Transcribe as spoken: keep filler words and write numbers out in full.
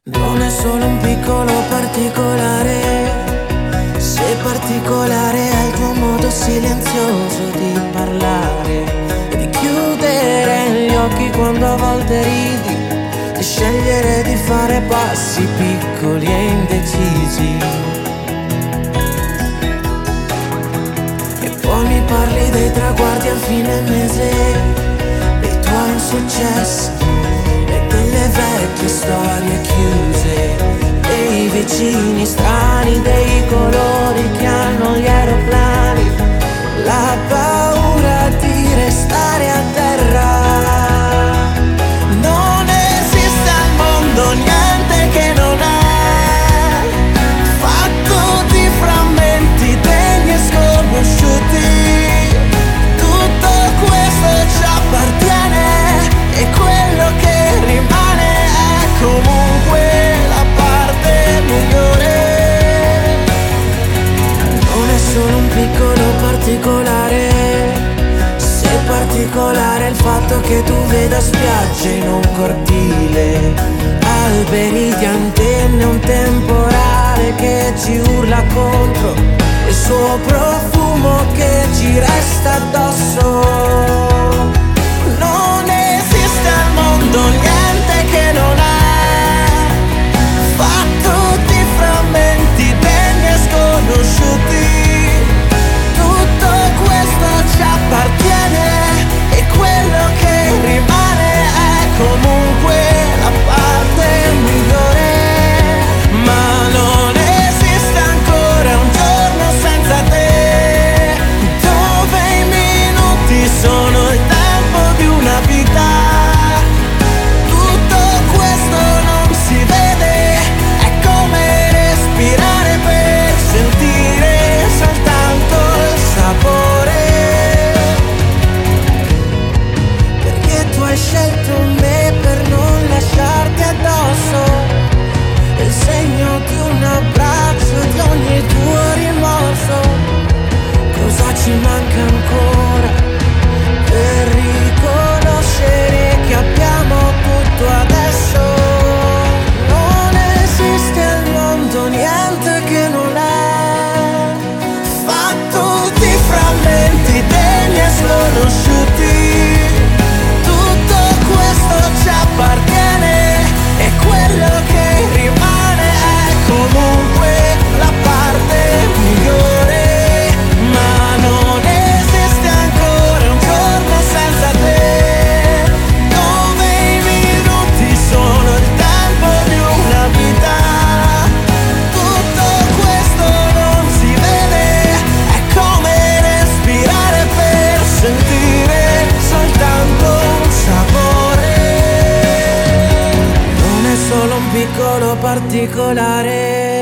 Non è solo un piccolo particolare, se particolare è il tuo modo silenzioso di parlare e di chiudere gli occhi quando a volte ridi, di scegliere di fare passi piccoli e indecisi. E poi mi parli dei traguardi a fine mese, dei tuoi insuccessi e delle vecchie storie chiuse, dei vicini strani, dei colori che hanno gli aeroplani, la paura di restare a terra. Non esiste al mondo niente che non è fatto di frammenti degni e sconosciuti. Tutto questo ci appartiene e quello che rimane è comunque la parte migliore. Non è solo un piccolo particolare, se particolare è il fatto che tu veda spiagge in un cortile, alberi di antenne, un temporale che ci urla contro, il suo profumo che ci resta addosso. Non esiste al mondo niente che non è fatto di frammenti degni e sconosciuti. Tutto questo ci appartiene e quello che rimane è comunque la parte migliore. Ma non esiste ancora un giorno senza te, dove i minuti sono il tempo di una vita. Tutto questo non si vede, è come respirare per sentire soltanto il sapore. Perché tu hai scelto me per non lasciarti addosso, il segno di un abbraccio, di ogni tuo rimorso. Cosa ci manca ancora per riconoscere che abbiamo tutto adesso? Non esiste al mondo niente che non è fatto di frammenti degni e sconosciuti. Tutto questo ci appartiene e quello che rimane è comunque la parte migliore. Ma non esiste ancora un giorno senza te, dove i minuti sono il tempo di una vita. Tutto questo non si vede, è come respirare per sentire soltanto un sapore. Non è solo un piccolo particolare,